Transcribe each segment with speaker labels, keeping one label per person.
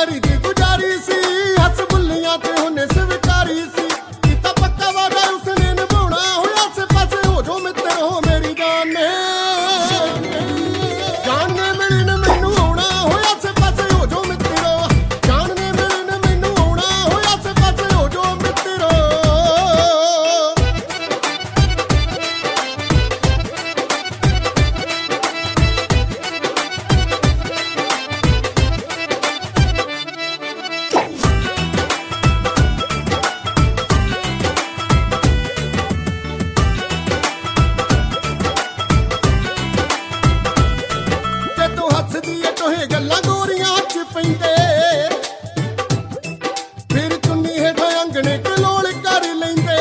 Speaker 1: ਪੈਰੀ ਦੀ ਗੁਜ਼ਾਰੀ ਸੀ, ਹੱਸ ਬੁੱਲੀਆਂ ਤੇ ਉਹਨੇ ਸਵੀਕਾਰੀ ਸੀ। ਕੀਤਾ ਪੱਕਾ ਵਾਦਾ ਉਸਨੇ ਨਿਭਾਉਣਾ ਹੋਇਆ, ਆਸੇ ਪਾਸੇ ਹੋ ਜੋ ਮਿੱਤਰੋ ਮੇਰੀ ਜਾਨ ਨੇ ਮਿਲਣ ਮੈਨੂੰ ਆਉਣਾ ਹੋਇਆ, ਆਸੇ ਪਾਸੇ ਹੋ ਜੋ ਮਿੱਤਰੋ। ਜਾਨ ਨੇ ਮਿਲਣ ਮੈਨੂੰ ਆਉਣਾ ਹੋਇਆ, ਆਸੇ ਪਾਸੇ ਹੋ ਜੋ ਮਿੱਤਰੋ। ਜਦੋਂ ਹੱਸਦੀ ਏ ਟੋਹੇ ਗੱਲਾਂ ਗੋਰੀਆਂ 'ਚ ਪੈਂਦੇ, ਫਿਰ ਚੁੰਨੀ ਹੇਠਾਂ ਅੰਗਣੇ ਕਲੋਲ ਕਰ ਲੈਂਦੇ।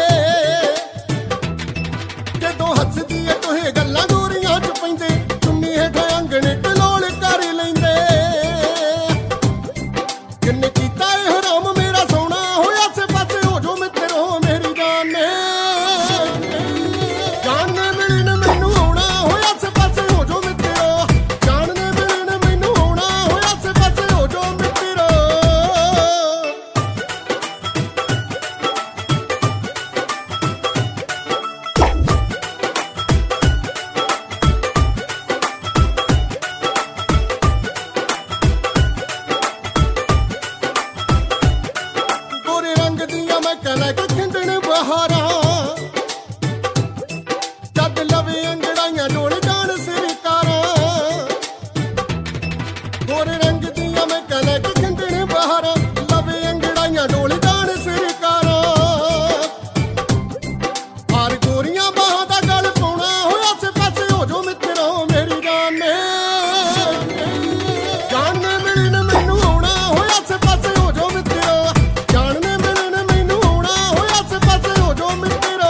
Speaker 1: ਜਦੋਂ ਹੱਸਦੀ ਏ ਟੋਹੇ ਗੱਲਾਂ ਗੋਰੀਆਂ 'ਚ ਪੈਂਦੇ, ਚੁੰਨੀ ਹੇਠਾਂ ਅੰਗਣੇ ਕਲੋਲ ਕਰ ਲੈਂਦੇ। ਕਿੰਨੇ ਕੀਤਾ ਏ ਹਰਾਮ ਮੇਰਾ ਸੋਹਣਾ ਹੋਇਆ, ਆਸੇ ਪਾਸੇ ਹੋ ਜੋ ਮਿੱਤਰੋ ਮੇਰੀ ਜਾਨ ਨੇ ਮਿਲਣ ਮੈਨੂੰ ਆਉਣਾ ਹੋਇਆ, ਆਸੇ ਪਾਸੇ ਹੋ ਜੋ ਮਿੱਤਰੋ। ਜਾਨ ਨੇ ਮਿਲਣ ਮੈਨੂੰ ਆਉਣਾ ਹੋਇਆ, ਆਸੇ ਪਾਸੇ ਹੋ ਜੋ ਮਿੱਤਰੋ। ਗੋਰੇ ਰੰਗ ਦੀਆਂ ਮੈਂ ਲੈ ਕੇ ਖਿੰਡਣ ਬਹਾਰਾਂ, ਜਦ ਲਵੇ ਅੰਗੜਾਈਆਂ ਡੋਲ ਜਾਣ ਸਰਕਾਰਾਂ। ਗੋਰੇ ਰੰਗ ਦੀਆਂ ਮੈਂ ਲੈ ਕੇ ਖਿੰਡਣ ਬਹਾਰਾਂ, ਲਵੇ ਅੰਗੜਾਈਆਂ ਡੋਲ ਜਾਣ ਸਰਕਾਰਾਂ। ਹਾਰ ਗੋਰੀਆਂ ਬਾਹਾਂ ਦਾ ਗਲ ਪਾਉਣਾ ਹੋਇਆ, ਆਸੇ ਪਾਸੇ ਹੋ ਜੋ ਮਿੱਤਰੋ ਮੇਰੀ ਜਾਨ ਨੇ ਮਿਲਣ ਮੈਨੂੰ ਆਉਣਾ ਹੋਇਆ, ਆਸੇ ਪਾਸੇ ਹੋ ਜੋ ਮਿੱਤਰੋ। ਜਾਨ ਨੇ ਮਿਲਣ ਮੈਨੂੰ ਆਉਣਾ ਹੋਇਆ, ਆਸੇ ਪਾਸੇ ਹੋ ਜੋ ਮਿੱਤਰੋ।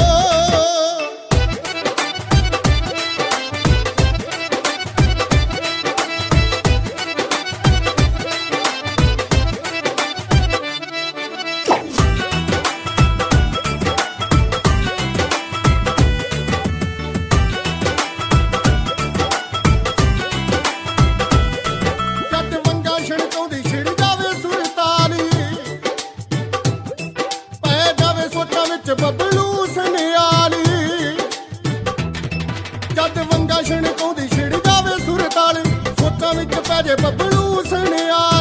Speaker 1: ਜਦ ਵੰਗਾਂ ਛਣਕਾਉਂਦੀ ਛਿੜ ਜਾਵੇ ਸੁਰਤਾਲੀ, ਪੈ ਜਾਵੇ ਸੋਚਾਂ ਵਿੱਚ ਬੱਬਲੂ ਸਨਿਆਲੀ। ਜਦ ਵੰਗਾਂ ਛਣਕਾਉਂਦੀ ਛਿੜ ਜਾਵੇ ਸੁਰਤਾਲੀ, ਸੋਚਾਂ ਵਿੱਚ ਪੈ ਜੇ ਬੱਬਲੂ ਸਨਿਆਲੀ।